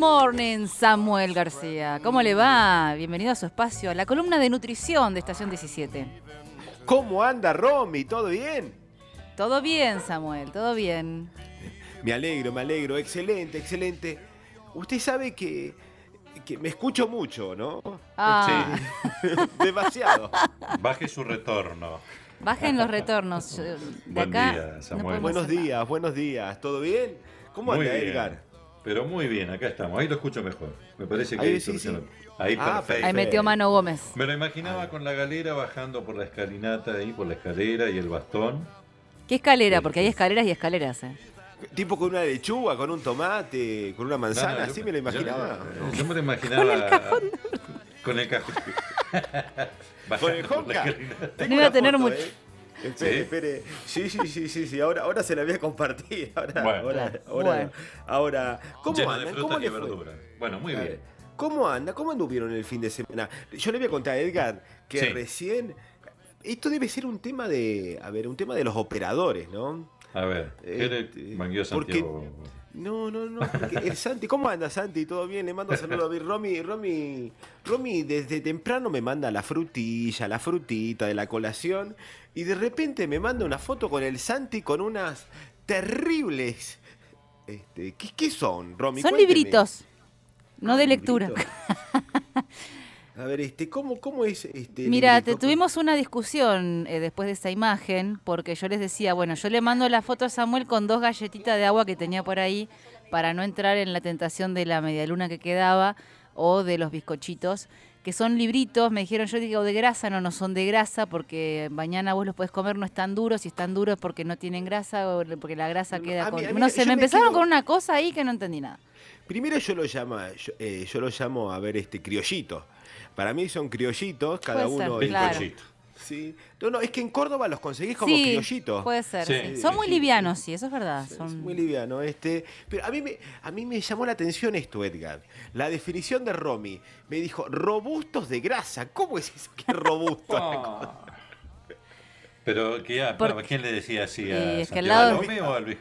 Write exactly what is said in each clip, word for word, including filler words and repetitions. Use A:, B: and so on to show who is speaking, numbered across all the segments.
A: morning, Samuel García. ¿Cómo le va? Bienvenido a su espacio, a la columna de nutrición de Estación diecisiete.
B: ¿Cómo anda, Romy? ¿Todo bien?
A: Todo bien, Samuel, todo bien.
B: Me alegro, me alegro. Excelente, excelente. Usted sabe que, que me escucho mucho, ¿no?
A: Ah.
B: Sí. Demasiado.
C: Baje su retorno.
A: Bajen los retornos. De
C: Buen
A: acá
C: día, Samuel.
A: podemos
B: Buenos
A: hacer nada.
B: días, buenos días. ¿Todo bien? ¿Cómo
C: Muy
B: anda,
C: bien.
B: Edgar?
C: Pero muy bien, acá estamos. Ahí lo escucho mejor. Me parece que
B: Ahí
C: ahí,
B: sí,
C: solucionó.
B: sí.
C: Ahí
B: Ah,
C: perfecto.
A: Ahí metió mano Gómez.
C: Me lo imaginaba con la galera bajando por la escalinata ahí, por la escalera y el bastón.
A: ¿Qué escalera? Porque hay escaleras y escaleras, ¿eh?
B: Tipo con una lechuga, con un tomate, con una manzana,
C: No, no,
B: así
C: yo-
B: me lo imaginaba.
C: Yo, yo me lo imaginaba. Con el cajón. Con el cajón.
B: ¿Con el
C: Bajando por la
B: Honka?
C: escalinata.
B: Tengo
A: No iba a
B: una
A: tener
B: foto,
A: mucho.
B: ¿eh? Espere,
C: ¿Sí?
B: espere. Sí, sí, sí, sí, sí. Ahora, ahora se la voy a compartir. Ahora,
C: Bueno.
B: ahora,
A: Bueno.
B: ahora, ahora. ¿Cómo
C: Lleno de
B: andan?
C: frutas
B: ¿Cómo
C: y
B: le fue?
C: verduras. Bueno, muy
B: A
C: bien.
B: ver, ¿cómo anda? ¿Cómo anduvieron el fin de semana? Yo le voy a contar a Edgar que
C: Sí.
B: recién. Esto debe ser un tema de. A ver, un tema de los operadores, ¿no?
C: A ver, ¿qué le
B: Este,
C: mangueó
B: porque-
C: Santiago?
B: No, no, no, porque el Santi, ¿cómo anda Santi? ¿Todo bien? Le mando saludos a mi Romy, Romy, Romy desde temprano me manda la frutilla, la frutita de la colación y de repente me manda una foto con el Santi con unas terribles, este, ¿qué, qué son, Romy?
A: Son
B: Cuénteme.
A: libritos, no
B: Ah,
A: de lectura.
B: libritos. A ver, este, ¿cómo, cómo es este
A: Mira, te,
B: librito?
A: tuvimos una discusión eh, después de esa imagen, porque yo les decía, bueno, yo le mando la foto a Samuel con dos galletitas de agua que tenía por ahí para no entrar en la tentación de la medialuna que quedaba o de los bizcochitos, que son libritos, me dijeron, yo digo de grasa, no, no son de grasa, porque mañana vos los podés comer, no están duros, si están duros es porque no tienen grasa o porque la grasa
B: No,
A: queda
B: a mí-
A: con...
B: a mí-
A: no sé,
B: yo
A: me
B: me
A: empezaron
B: quiero-
A: con una cosa ahí que no entendí nada.
B: Primero yo lo llamo, yo, eh, yo lo llamo a ver este criollitos. Para mí son criollitos, cada
A: Puede ser,
B: uno.
A: claro.
C: Bizcochito.
B: Sí. No, no, es que en Córdoba los conseguís como
A: Sí,
B: criollitos.
A: puede ser,
C: Sí.
A: sí. Son muy
B: Sí,
A: livianos, sí, eso es verdad.
B: Es
A: Son...
B: muy liviano este. Pero a mí, me, a mí me llamó la atención esto, Edgar. La definición de Romy. Me dijo, robustos de grasa. ¿Cómo es eso que es robusto?
C: Ah. Pero, ¿qué, a,
A: Porque-
C: ¿a quién le decía así?
A: Y
C: ¿A
A: es que al
C: Santiago
A: lado-
C: López o al viejo?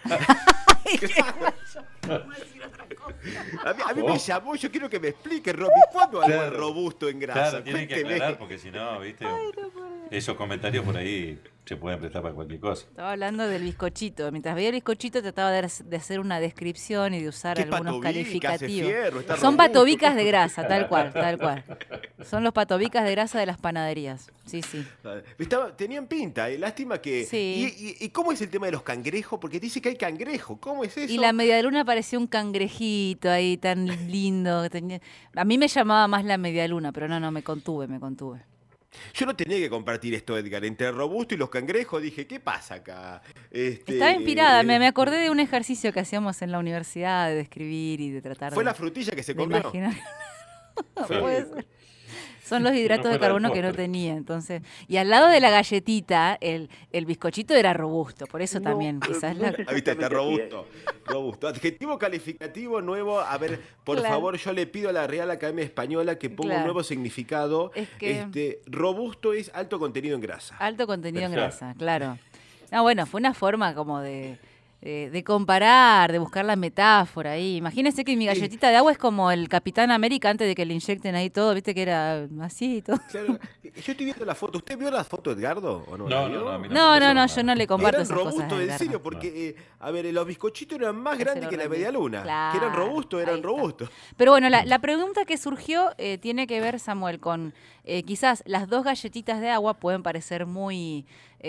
B: A mí, a mí
C: Oh.
B: me llamó, yo quiero que me explique, Romy, ¿cuándo algo es
C: Claro.
B: robusto en grasa?
C: Claro, tienen que
B: Cuénteme.
C: aclarar porque si no, ¿viste? Esos comentarios por ahí se pueden prestar para cualquier cosa.
A: Estaba hablando del bizcochito. Mientras veía el bizcochito trataba de, de hacer una descripción y de usar
B: ¿Qué
A: algunos
B: patobicas,
A: calificativos.
B: es fierro, está
A: Son
B: robusto?
A: patobicas de grasa, tal cual, tal cual. Son los patobicas de grasa de las panaderías. Sí, sí.
B: Estaba, tenían pinta, eh, lástima que...
A: Sí.
B: ¿Y, y, y cómo es el tema de los cangrejos? Porque dice que hay cangrejo, ¿cómo es eso?
A: Y la medialuna parecía un cangrejito ahí tan lindo. que tenía- A mí me llamaba más la medialuna, pero no, no, me contuve, me contuve.
B: Yo no tenía que compartir esto, Edgar. Entre robusto y los cangrejos dije, ¿qué pasa acá? Este,
A: Estaba inspirada, me, me
B: eh,
A: acordé de un ejercicio que hacíamos en la universidad de describir y de tratar
B: Fue
A: de,
B: la frutilla que se
A: de
B: comió.
A: imaginar.
B: Fue-
A: Puede ser. Son los hidratos
C: No
A: de
C: fuera el
A: carbono que no
C: postre.
A: tenía, entonces. Y al lado de la galletita, el, el bizcochito era robusto, por eso
D: No,
A: también,
D: pero
A: quizás
D: no
A: la...
D: sé
B: Ahí está, está
D: exactamente así,
B: robusto. Robusto. Adjetivo calificativo nuevo. A ver, por
A: Claro.
B: favor, yo le pido a la Real Academia Española que ponga
A: Claro.
B: un nuevo significado.
A: Es que-
B: Este, robusto es alto contenido en grasa.
A: Alto contenido en
C: Perfecto.
A: grasa, claro. No, bueno, fue una forma como de, de, de comparar, de buscar la metáfora ahí. Imagínense que mi galletita de agua es como el Capitán América antes de que le inyecten ahí todo, viste que era así y todo.
B: Claro, yo estoy viendo la foto. ¿Usted vio la foto, Edgardo? ¿O no?
C: No,
B: ¿La
C: no,
B: vio?
C: no, a mí
A: No, no, no,
C: nada.
A: yo no le comparto
B: Eran
A: esas cosas.
B: robustos,
A: a
B: en
A: Edgardo.
B: serio, porque, eh, a ver, los bizcochitos eran más
A: Ese
B: grandes
A: lo
B: que la
A: rendí.
B: media luna.
A: Claro,
B: Que eran robustos,
A: ahí
B: eran
A: está.
B: robustos.
A: Pero bueno, la, la pregunta que surgió eh, tiene que ver, Samuel, con eh, quizás las dos galletitas de agua pueden parecer muy...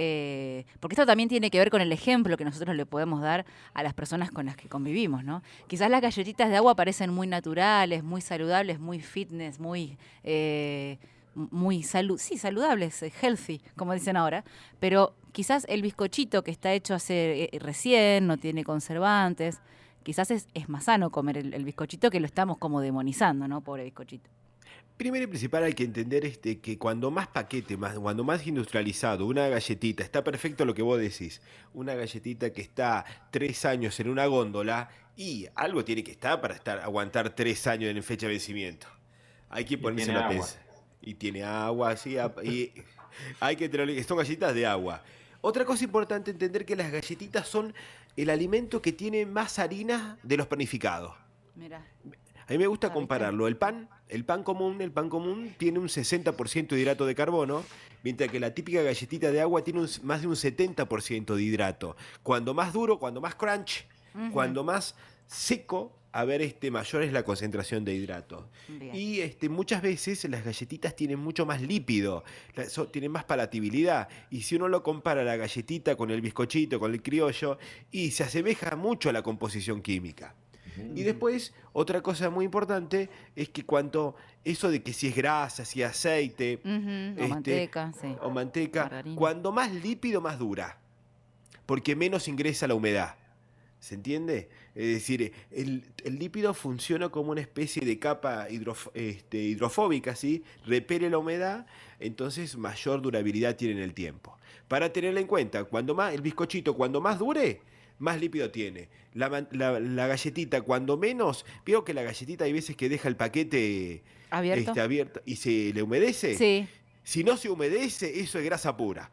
A: eh, porque esto también tiene que ver con el ejemplo que nosotros le podemos dar a las personas con las que convivimos, ¿no? Quizás las galletitas de agua parecen muy naturales, muy saludables, muy fitness, muy... eh, muy salud, sí, saludables, eh, healthy, como dicen ahora, pero quizás el bizcochito que está hecho hace eh, recién, no tiene conservantes, quizás es, es más sano comer el, el bizcochito que lo estamos como demonizando, ¿no? Pobre bizcochito.
B: Primero y principal hay que entender este, que cuando más paquete, más, cuando más industrializado, una galletita, está perfecto lo que vos decís, una galletita que está tres años en una góndola y algo tiene que estar para estar aguantar tres años en fecha de vencimiento. Hay que ponerse
D: tiene
B: la
D: agua.
B: pens- Y tiene agua, sí, ap- y hay que tener, son galletitas de agua. Otra cosa importante entender que las galletitas son el alimento que tiene más harina de los panificados.
A: Mira.
B: A mí me gusta
A: Ah, ¿viste?
B: compararlo. El pan, el pan común, el pan común tiene un sesenta por ciento de hidrato de carbono, mientras que la típica galletita de agua tiene un- más de un setenta por ciento de hidrato. Cuando más duro, cuando más crunch,
A: Ujú.
B: cuando más seco, a ver, este, mayor es la concentración de hidrato.
A: Bien.
B: Y este, muchas veces las galletitas tienen mucho más lípido, la- so- tienen más palatabilidad. Y si uno lo compara la galletita con el bizcochito, con el criollo, y se asemeja mucho a la composición química. Y después, otra cosa muy importante es que cuanto eso de que si es grasa, si es aceite,
A: Ujú, O
B: este,
A: manteca, sí.
B: o manteca,
A: Margarina.
B: cuando más lípido, más dura, porque menos ingresa la humedad. ¿Se entiende? Es decir, el, el lípido funciona como una especie de capa hidrof- este, hidrofóbica, ¿sí? Repele la humedad, entonces mayor durabilidad tiene en el tiempo. Para tenerla en cuenta, cuando más, el bizcochito cuando más dure, más lípido tiene. La, man- la- la galletita cuando menos, veo que la galletita hay veces que deja el paquete
A: ¿Abierto?
B: este, abierto y se le humedece.
A: Sí,
B: Si no se humedece, eso es grasa pura.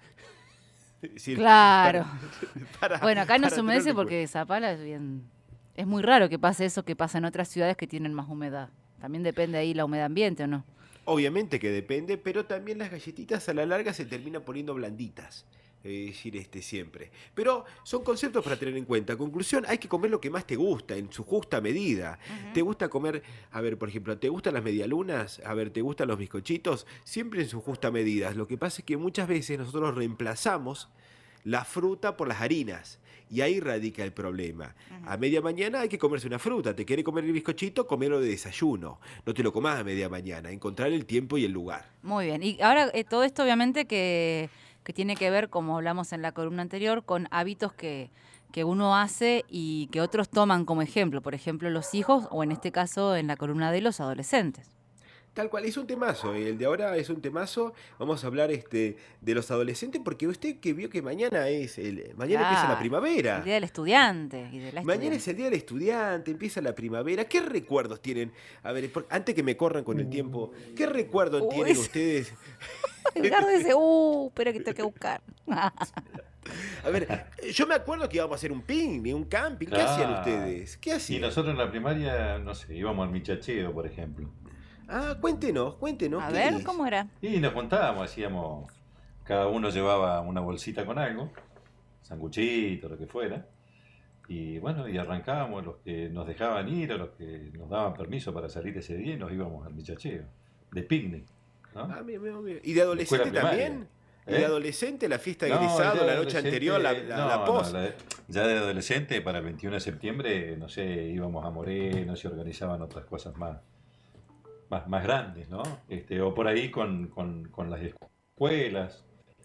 B: Es decir,
A: claro.
B: para-
A: Bueno, acá no
B: para
A: se
B: tenerlo
A: humedece
B: en
A: porque Zapala es bien... Es muy raro que pase eso que pasa en otras ciudades que tienen más humedad. También depende ahí la humedad ambiente, ¿o no?
B: Obviamente que depende, pero también las galletitas a la larga se terminan poniendo blanditas. Es decir, este siempre. Pero son conceptos para tener en cuenta. Conclusión, hay que comer lo que más te gusta, en su justa medida. ¿Te gusta comer, a ver, por ejemplo, ¿te gustan las medialunas? A ver, ¿te gustan los bizcochitos? Siempre en su justa medida. Lo que pasa es que muchas veces nosotros reemplazamos la fruta por las harinas. Y ahí radica el problema. A media mañana hay que comerse una fruta. ¿Te quiere comer el bizcochito? Comelo de desayuno. No te lo comas a media mañana. Encontrar el tiempo y el lugar.
A: Muy bien. Y ahora eh, todo esto obviamente que, que tiene que ver, como hablamos en la columna anterior, con hábitos que, que uno hace y que otros toman como ejemplo. Por ejemplo, los hijos o en este caso en la columna de los adolescentes.
B: Tal cual, es un temazo, eh, el de ahora es un temazo. Vamos a hablar este de los adolescentes porque usted que vio que mañana es el mañana empieza la
A: Claro,
B: primavera.
A: El día del estudiante y de la
B: Mañana
A: estudiante.
B: es el día del estudiante, empieza la primavera. ¿Qué recuerdos tienen? A ver, por- antes que me corran con el tiempo, ¿qué recuerdos
A: Uy,
B: tienen
A: sí.
B: ustedes?
A: Edgardo dice, uh, espera que tengo que buscar.
B: A ver, yo me acuerdo que íbamos a hacer un picnic, un camping. ¿Qué hacían
C: Claro.
B: ustedes? ¿Qué
C: Y
B: hacían?
C: nosotros en la primaria, no sé, íbamos al michacheo, por ejemplo.
B: Ah, cuéntenos, cuéntenos.
A: A
B: ¿qué
A: ver,
B: es?
A: ¿cómo era?
C: Y nos juntábamos, hacíamos, cada uno llevaba una bolsita con algo, sanguchito, lo que fuera. Y bueno, y arrancábamos los que nos dejaban ir, o los que nos daban permiso para salir ese día y nos íbamos al michacheo, de picnic, ¿no?
B: Ah, mira, mira, mira. ¿Y de adolescente
C: escuela primaria.
B: también? ¿Y
C: ¿Eh?
B: de adolescente la fiesta de
C: No,
B: egresado,
C: ya de
B: la noche
C: adolescente-
B: anterior, la, la,
C: no,
B: la
C: no,
B: post?
C: la de- ya de adolescente, para el veintiuno de septiembre, no sé, íbamos a Moreno, se organizaban otras cosas más, más, más grandes, ¿no? Este, o por ahí con, con, con las escuelas,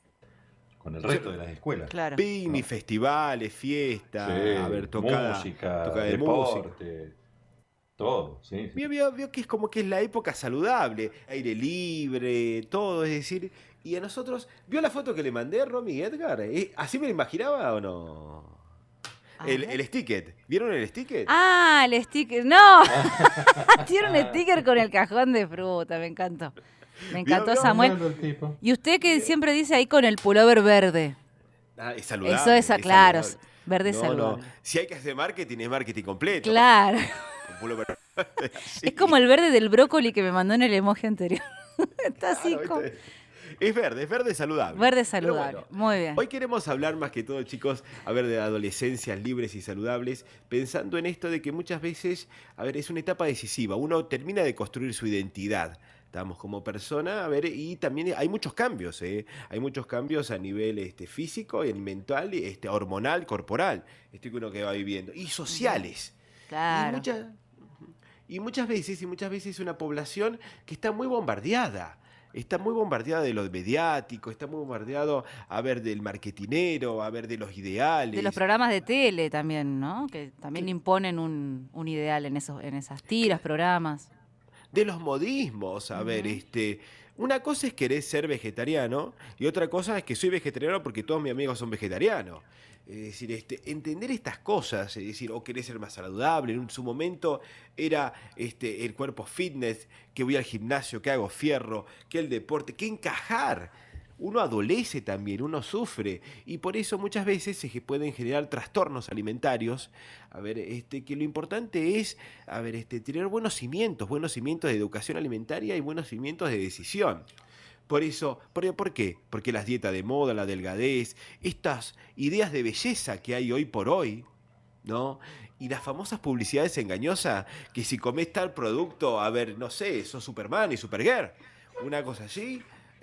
C: con el resto de las escuelas.
A: Claro.
B: Picnic,
C: No.
B: festivales, fiestas,
C: Sí,
B: a ver, tocada,
C: música,
B: tocada de música.
C: deporte, todo, sí. sí.
B: Vio, vio, vio que es como que es la época saludable, aire libre, todo, es decir, y a nosotros, ¿vio la foto que le mandé, Romy y Edgar? ¿Eh? ¿Así me lo imaginaba o no?
A: A
B: El,
A: ver.
B: el sticker, ¿vieron el sticker?
A: Ah, el sticker. ¡No! Tiene un sticker con el cajón de fruta, me encantó. Me encantó,
B: ¿Vio?
A: Samuel.
C: Hablando el tipo.
A: Y usted que siempre dice ahí con el pullover verde.
B: Ah, es saludable.
A: Eso es, claro,
B: saludable.
A: verde
B: No,
A: saludable.
B: no, si hay que hacer marketing, es marketing completo.
A: Claro.
B: Con pullover. Sí.
A: Es como el verde del brócoli que me mandó en el emoji anterior. Está así
B: Claro,
A: como...
B: ¿viste? Es verde, es verde saludable.
A: Verde
B: Pero
A: saludable.
B: bueno,
A: Muy bien.
B: hoy queremos hablar más que todo, chicos, a ver, de adolescencias libres y saludables, pensando en esto de que muchas veces, a ver, es una etapa decisiva. Uno termina de construir su identidad. Estamos como persona, a ver, y también hay muchos cambios, ¿eh? Hay muchos cambios a nivel este, físico, y mental, y, este, hormonal, corporal, esto que uno que va viviendo, y sociales. Y
A: Claro.
B: muchas, y muchas veces, y muchas veces una población que está muy bombardeada. Está muy bombardeada de lo mediático, está muy bombardeado, a ver, del marketinero, a ver, de los ideales.
A: De los programas de tele también, ¿no? Que también imponen un, un ideal en esos, en esas tiras, programas.
B: De los modismos, a ver,
A: Ujú.
B: este... Una cosa es querer ser vegetariano y otra cosa es que soy vegetariano porque todos mis amigos son vegetarianos. Es decir, este, entender estas cosas, es decir, o querer ser más saludable. En su momento era este, el cuerpo fitness, que voy al gimnasio, que hago fierro, que el deporte, que encajar. uno adolece también, uno sufre, y por eso muchas veces se pueden generar trastornos alimentarios. A ver, este, que lo importante es, a ver, este, tener buenos cimientos, buenos cimientos de educación alimentaria y buenos cimientos de decisión. Por eso, ¿por, ¿por qué? Porque las dietas de moda, la delgadez, estas ideas de belleza que hay hoy por hoy, ¿no? Y las famosas publicidades engañosas, que si comes tal producto, a ver, no sé, sos Superman y Supergirl, una cosa así,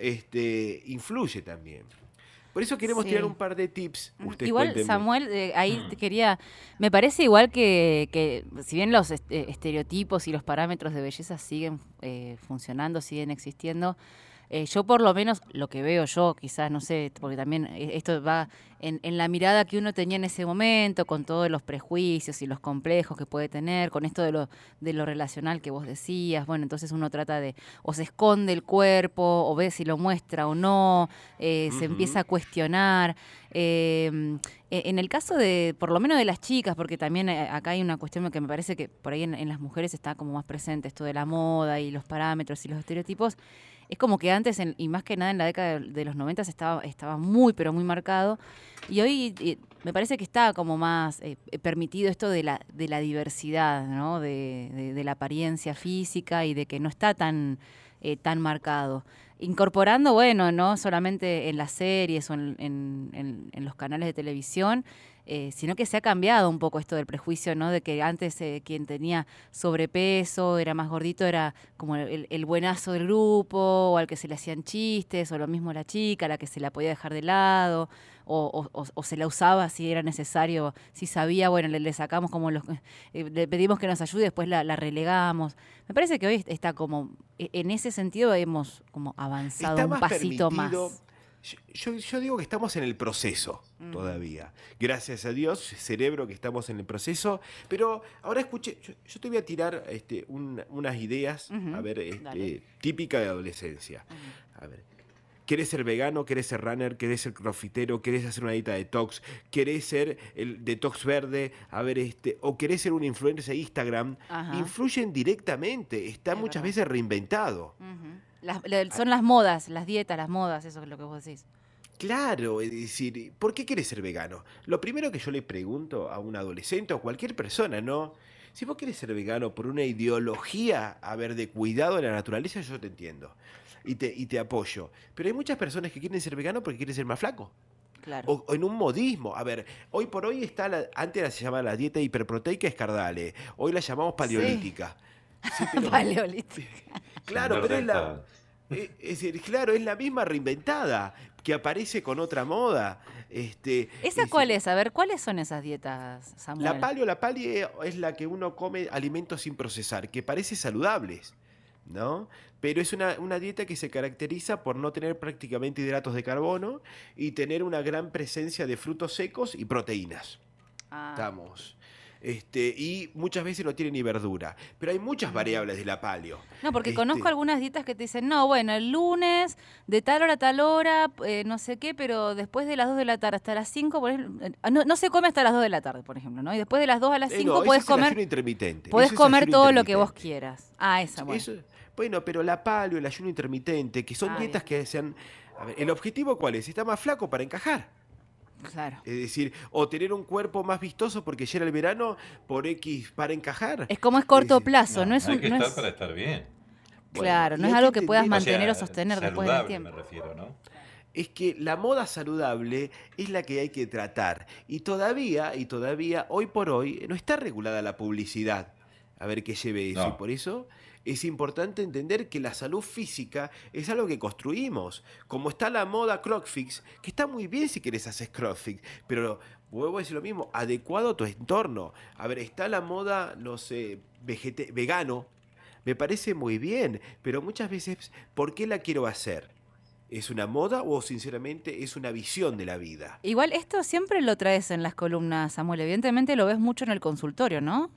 B: este, influye también. Por eso queremos
A: Sí.
B: tirar un par de tips. Ustedes
A: Igual,
B: cuéntenme.
A: Samuel, eh, ahí te quería... Me parece igual que, que si bien los est- eh, estereotipos y los parámetros de belleza siguen eh, funcionando, siguen existiendo, eh, yo por lo menos lo que veo yo, quizás, no sé, porque también eh, esto va en, en la mirada que uno tenía en ese momento, con todos los prejuicios y los complejos que puede tener, con esto de lo, de lo relacional que vos decías, bueno, entonces uno trata de, o se esconde el cuerpo, o ve si lo muestra o no, eh, se
B: Ujú.
A: empieza a cuestionar. Eh, en el caso de, por lo menos de las chicas, porque también eh, acá hay una cuestión que me parece que por ahí en, en las mujeres está como más presente esto de la moda y los parámetros y los estereotipos. Es como que antes, en- y más que nada en la década de, de los noventa, estaba, estaba muy, pero muy marcado. Y hoy eh, me parece que está como más eh, permitido esto de la, de la diversidad, ¿no? De, de- de la apariencia física y de que no está tan, eh, tan marcado. Incorporando, bueno, no solamente en las series o en, en- en- en los canales de televisión, eh, sino que se ha cambiado un poco esto del prejuicio, ¿no? De que antes eh, quien tenía sobrepeso, era más gordito, era como el, el buenazo del grupo, o al que se le hacían chistes, o lo mismo la chica, a la que se la podía dejar de lado, o, o- o- o se la usaba si era necesario, si sabía, bueno, le, le sacamos como los... eh, le pedimos que nos ayude, después la, la relegamos. Me parece que hoy está como, e- en ese sentido hemos como avanzado
B: Está
A: un
B: más
A: pasito
B: permitido.
A: más.
B: Yo, yo- yo digo que estamos en el proceso
A: Mm.
B: todavía. Gracias a Dios, cerebro, que estamos en el proceso. Pero ahora escuche, yo, yo te voy a tirar este, un- unas ideas,
A: Ujú,
B: a ver, este,
A: dale.
B: típica de adolescencia.
A: Ujú.
B: A ver, ¿querés ser vegano? ¿Querés ser runner? ¿Querés ser crossfitero? ¿Querés hacer una dieta detox? ¿Querés ser el detox verde? A ver, este, o querés ser un influencer de Instagram.
A: Ajá.
B: Influyen directamente. Está
A: Es
B: muchas
A: verdad.
B: veces reinventado.
A: Ujú. Las- la- son las modas, las dietas, las modas, eso es lo que vos decís.
B: Claro, es decir, ¿por qué querés ser vegano? Lo primero que yo le pregunto a un adolescente o a cualquier persona, ¿no? Si vos querés ser vegano por una ideología, a ver, de cuidado de la naturaleza, yo te entiendo y te, y te apoyo. Pero hay muchas personas que quieren ser veganos porque quieren ser más flacos.
A: Claro.
B: O, o en un modismo. A ver, hoy por hoy está la, antes se llamaba la dieta hiperproteica escardale, hoy la llamamos paleolítica. Sí, pero-
A: Paleolítico.
B: Claro,
C: Sin
B: pero es la,
C: verdad.
B: eh, es decir, claro, es la misma reinventada que aparece con otra moda. Este,
A: ¿Esa
B: es
A: cuál
B: decir,
A: es? A ver, ¿cuáles son esas dietas, Samuel?
B: La paleo, la paleo es la que uno come alimentos sin procesar, que parece saludables, ¿no? Pero es una, una dieta que se caracteriza por no tener prácticamente hidratos de carbono y tener una gran presencia de frutos secos y proteínas.
A: Ah,
B: Estamos. Este, y muchas veces no tiene ni verdura. Pero hay muchas
A: Mm.
B: variables de la paleo.
A: no, porque
B: Este,
A: conozco algunas dietas que te dicen, no, bueno, el lunes, de tal hora a tal hora, eh, no sé qué, pero después de las dos de la tarde hasta las cinco, por ejemplo, eh, no, no se come hasta las dos de la tarde, por ejemplo, ¿no? Y después de las dos a las
B: eh,
A: cinco
B: no, ese
A: puedes
B: es el ayuno
A: comer,
B: intermitente.
A: podés
B: Eso es
A: comer
B: ayuno
A: todo lo que vos
B: intermitente.
A: quieras. Ah, esa, bueno.
B: Eso- bueno, pero la paleo, el ayuno intermitente, que son
A: Ah,
B: dietas
A: bien.
B: que sean... A ver, ¿el objetivo cuál es? Está más flaco para encajar.
A: Claro.
B: Es decir, o tener un cuerpo más vistoso porque llega el verano por X para encajar.
A: Es como es corto
B: decir,
A: plazo, no,
C: No,
A: es
C: hay
A: un...
C: que
A: no
C: estar
A: es-
C: para estar bien.
A: claro,
B: Bueno,
A: no
B: y
A: es
B: hay
A: algo
B: que
A: que puedas
B: entender-
C: O sea,
A: mantener o sostener después del
C: saludable
A: tiempo.
C: me refiero, ¿no?
B: Es que la moda saludable es la que hay que tratar. Y todavía, y todavía, hoy por hoy, no está regulada la publicidad. A ver qué lleve eso.
C: No.
B: Y por eso es importante entender que la salud física es algo que construimos. Como está la moda CrossFit, que está muy bien si querés hacer CrossFit, pero vuelvo a decir lo mismo, adecuado a tu entorno. A ver, está la moda, no sé, vegete- vegano. Me parece muy bien, pero muchas veces, ¿por qué la quiero hacer? ¿Es una moda o sinceramente es una visión de la vida?
A: Igual esto siempre lo traes en las columnas, Samuel. Evidentemente lo ves mucho en el consultorio, ¿no?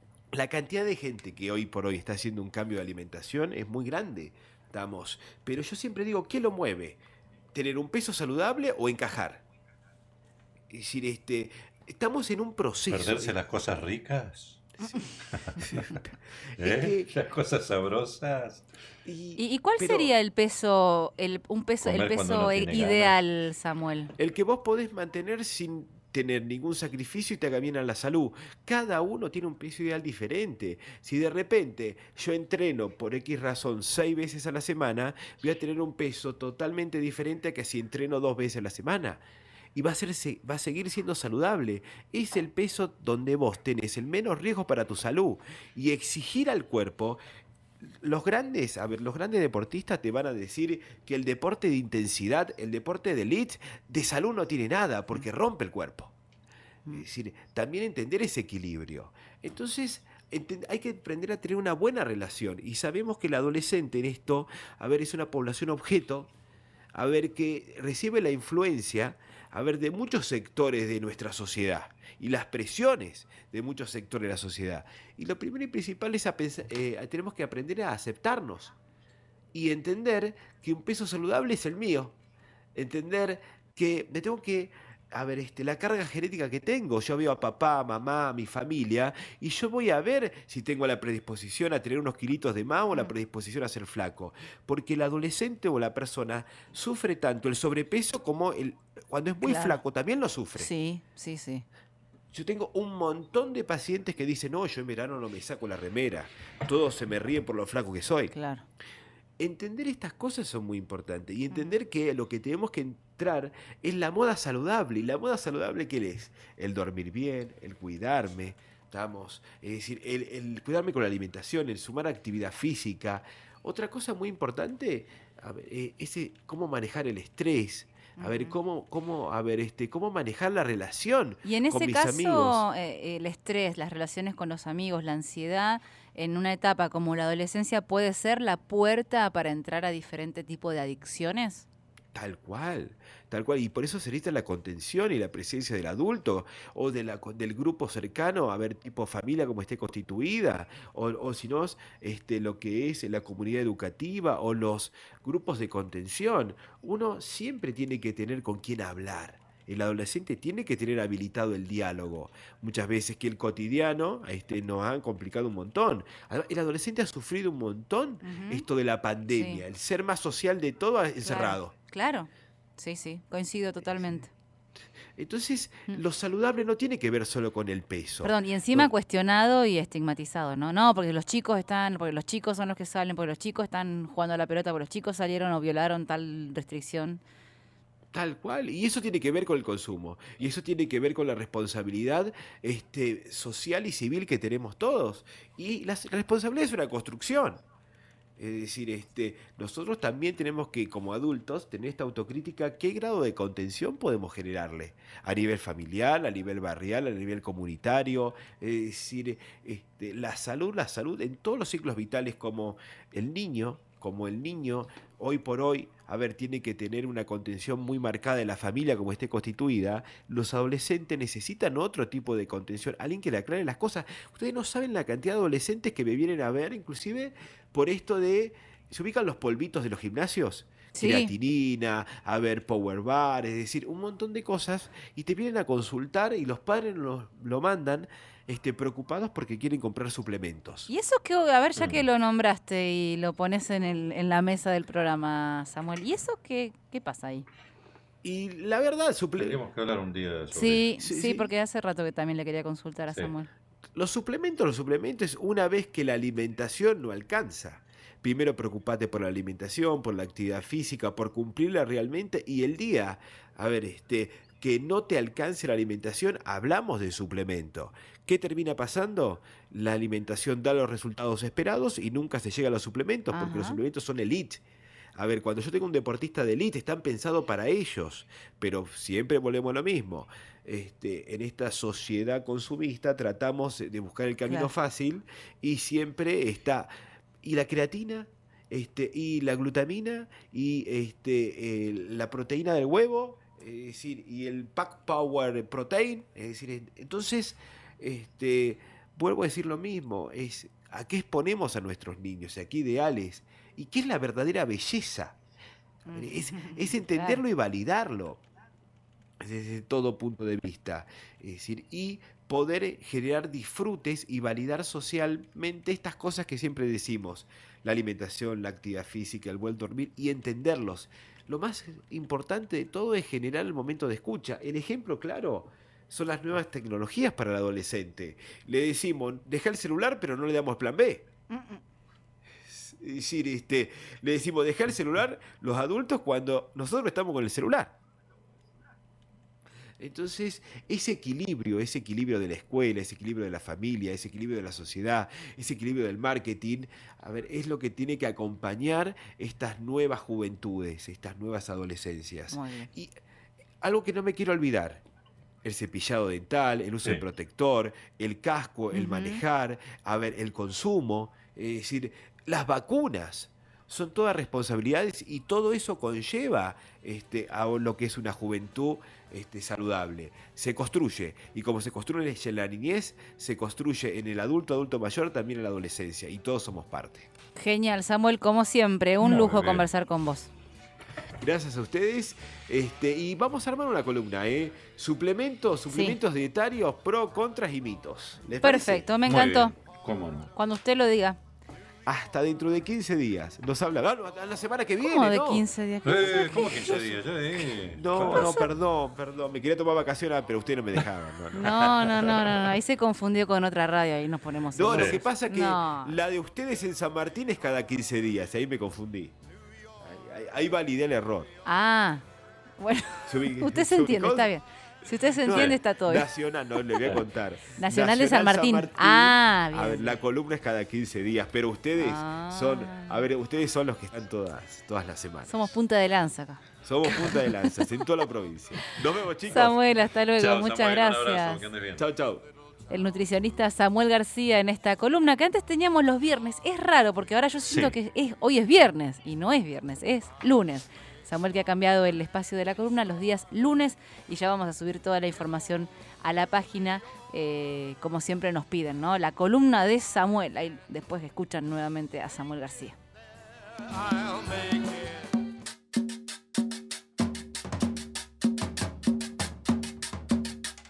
B: La cantidad de gente que hoy por hoy está haciendo un cambio de alimentación es muy grande, estamos. Pero yo siempre digo, ¿qué lo mueve? ¿Tener un peso saludable o encajar? Es decir, este, estamos en un proceso.
C: Perderse las cosas ricas.
B: Sí. Sí.
C: ¿Eh?
B: Es que,
C: Las cosas sabrosas.
B: y,
A: ¿Y, y cuál
B: pero
A: sería el peso, el, un peso, el
C: Comer cuando
A: peso
C: uno
A: i-
C: tiene
A: ideal, Samuel?
B: el que vos podés mantener sin tener ningún sacrificio y te haga bien a la salud. Cada uno tiene un peso ideal diferente. Si de repente yo entreno por X razón seis veces a la semana, voy a tener un peso totalmente diferente a que si entreno dos veces a la semana. Y va a, ser, se- va a seguir siendo saludable. Es el peso donde vos tenés el menos riesgo para tu salud. Y exigir al cuerpo, los grandes, a ver, los grandes deportistas te van a decir que el deporte de intensidad, el deporte de elite, de salud no tiene nada, porque rompe el cuerpo. Es decir, también entender ese equilibrio. Entonces, enten- hay que aprender a tener una buena relación. Y sabemos que el adolescente en esto, a ver, es una población objeto, a ver, que recibe la influencia, a ver, de muchos sectores de nuestra sociedad y las presiones de muchos sectores de la sociedad. Y lo primero y principal es a pensar, eh, tenemos que aprender a aceptarnos y entender que un peso saludable es el mío. Entender que me tengo que, a ver, este, la carga genética que tengo. Yo veo a papá, a mamá, a mi familia, y yo voy a ver si tengo la predisposición a tener unos kilitos de más o la
A: Mm.
B: predisposición a ser flaco. Porque el adolescente o la persona sufre tanto el sobrepeso como el, cuando es muy
A: Claro.
B: flaco también lo sufre.
A: Sí, sí, sí.
B: Yo tengo un montón de pacientes que dicen, no, yo en verano no me saco la remera, todos se me ríen por lo flaco que soy.
A: Claro.
B: Entender estas cosas son muy importantes y
A: Ujú.
B: entender que lo que tenemos que entrar es la moda saludable. ¿Y la moda saludable qué es? El dormir bien, el cuidarme, estamos, es decir, el, el cuidarme con la alimentación, el sumar actividad física. Otra cosa muy importante, a ver, eh, es eh, cómo manejar el estrés. A ver,
A: Ujú.
B: cómo, cómo, a ver, este, cómo manejar la relación
A: Y en
B: con
A: ese
B: mis amigos.
A: caso, eh, el estrés, las relaciones con los amigos, la ansiedad, en una etapa como la adolescencia, puede ser la puerta para entrar a diferente tipo de adicciones.
B: Tal cual, tal cual. Y por eso se necesita la contención y la presencia del adulto o de la, co- del grupo cercano, a ver, tipo familia como esté constituida, o, o si no, este, lo que es la comunidad educativa o los grupos de contención. Uno siempre tiene que tener con quién hablar. El adolescente tiene que tener habilitado el diálogo. Muchas veces que el cotidiano este, nos ha complicado un montón. Además, el adolescente ha sufrido un montón
A: Ujú.
B: esto de la
A: Sí,
B: pandemia, el ser más social de todo
A: claro,
B: encerrado.
A: claro. Sí, sí, coincido totalmente.
B: Entonces,
A: Mm.
B: lo saludable no tiene que ver solo con el peso.
A: Perdón, y encima
B: No,
A: cuestionado y estigmatizado, ¿no? No, porque los chicos están, porque los chicos son los que salen, porque los chicos están jugando a la pelota, porque los chicos salieron o violaron tal restricción.
B: tal cual. Y eso tiene que ver con el consumo. Y eso tiene que ver con la responsabilidad este, social y civil que tenemos todos. Y la s- responsabilidad es una construcción. Es decir, este, nosotros también tenemos que, como adultos, tener esta autocrítica, qué grado de contención podemos generarle, a nivel familiar, a nivel barrial, a nivel comunitario. Es decir, este, la salud, la salud en todos los ciclos vitales, como el niño, como el niño, hoy por hoy, a ver, tiene que tener una contención muy marcada de la familia como esté constituida. Los adolescentes necesitan otro tipo de contención, alguien que le aclare las cosas. Ustedes no saben la cantidad de adolescentes que me vienen a ver, inclusive por esto de, ¿se ubican los polvitos de los gimnasios?
A: Sí,
B: Creatinina, a ver, power bar, es decir, un montón de cosas, y te vienen a consultar y los padres lo, lo mandan este, preocupados porque quieren comprar suplementos.
A: y eso que, a ver, ya que
C: Mm.
A: lo nombraste y lo pones en, el, en la mesa del programa, Samuel, ¿y eso qué, qué pasa ahí?
B: Y la verdad, suple-
C: Tendríamos que hablar un día sobre
A: Sí,
B: sí,
A: sí,
B: sí,
A: porque hace rato que también le quería consultar a
C: Sí.
A: Samuel.
B: los suplementos, los suplementos es una vez que la alimentación no alcanza. Primero preocupate por la alimentación, por la actividad física, por cumplirla realmente y el día, a ver, este, que no te alcance la alimentación, hablamos de suplemento. ¿Qué termina pasando? La alimentación da los resultados esperados y nunca se llega a los suplementos porque los
A: Ajá,
B: suplementos son elite. A ver, cuando yo tengo un deportista de elite, están pensados para ellos, pero siempre volvemos a lo mismo. Este, en esta sociedad consumista tratamos de buscar el camino
A: claro.
B: fácil y siempre está y la creatina, este, y la glutamina, y este, el- la proteína del huevo, es decir, y el Pack Power Protein, es decir, en- entonces, este, vuelvo a decir lo mismo, es a qué exponemos a nuestros niños, a qué ideales, y qué es la verdadera belleza, es, es
A: Mm, claro.
B: entenderlo y validarlo. Es desde todo punto de vista. Es decir, y poder generar disfrutes y validar socialmente estas cosas que siempre decimos, la alimentación, la actividad física, el buen dormir y entenderlos. Lo más importante de todo es generar el momento de escucha. El ejemplo claro son las nuevas tecnologías para el adolescente. Le decimos, deja el celular, pero no le damos plan B. Es decir, este, le decimos, deja el celular los adultos cuando nosotros estamos con el celular. Entonces, ese equilibrio, ese equilibrio de la escuela, ese equilibrio de la familia, ese equilibrio de la sociedad, ese equilibrio del marketing, a ver, es lo que tiene que acompañar estas nuevas juventudes, estas nuevas adolescencias.
A: Muy bien.
B: Y algo que no me quiero olvidar, el cepillado dental, el uso
C: Sí.
B: del protector, el casco, el
A: Ujú.
B: manejar, a ver, el consumo, es decir, las vacunas. Son todas responsabilidades y todo eso conlleva este, a lo que es una juventud este, saludable. Se construye, y como se construye en la niñez, se construye en el adulto, adulto mayor, también en la adolescencia, y todos somos parte.
A: Genial, Samuel, como siempre, un
C: Muy
A: lujo
C: bien.
A: conversar con vos.
B: Gracias a ustedes. Este, y vamos a armar una columna, ¿eh? Suplementos, suplementos dietarios, pro, contras y mitos. ¿Les parece?
A: Perfecto, me
C: Muy
A: encantó.
C: bien. ¿Cómo no?
A: Cuando usted lo diga.
B: Hasta dentro de quince días. Nos habla ah, no, la semana que viene.
A: ¿Cómo de
B: ¿no?
A: quince días?
C: Eh, ¿Cómo quince días? Ya, eh.
B: No, no, perdón, perdón. Me quería tomar vacaciones, pero ustedes no me dejaban. No, no.
A: No, no, no, no, no. Ahí se confundió con otra radio, ahí nos ponemos
B: No,
A: en
B: lo
A: eso.
B: que pasa es que
A: No.
B: la de ustedes en San Martín es cada quince días. Ahí me confundí. Ahí, ahí, ahí validé el error.
A: Ah, bueno,
B: Se ubi-
A: usted se
B: se
A: entiende,
B: ubicó.
A: está bien. Si usted se
B: No,
A: entiende, está todo bien.
B: Nacional, no, le voy a contar.
A: Nacional de San Martín. Ah, bien.
B: A ver, la columna es cada quince días, pero ustedes
A: Ah.
B: son, a ver, ustedes son los que están todas, todas las semanas.
A: Somos punta de lanza acá.
B: Somos punta de lanza en toda la provincia. Nos vemos, chicos.
A: Samuel, hasta luego.
C: Chao,
A: Muchas
C: Samuel, un abrazo,
A: gracias.
C: que andes bien.
B: Chao, chao.
A: El nutricionista Samuel García en esta columna que antes teníamos los viernes. Es raro porque ahora yo siento
C: Sí.
A: que es, hoy es viernes y no es viernes, es lunes. Samuel que ha cambiado el espacio de la columna los días lunes y ya vamos a subir toda la información a la página eh, como siempre nos piden, ¿no? La columna de Samuel. Ahí después escuchan nuevamente a Samuel García.
D: I'll make it.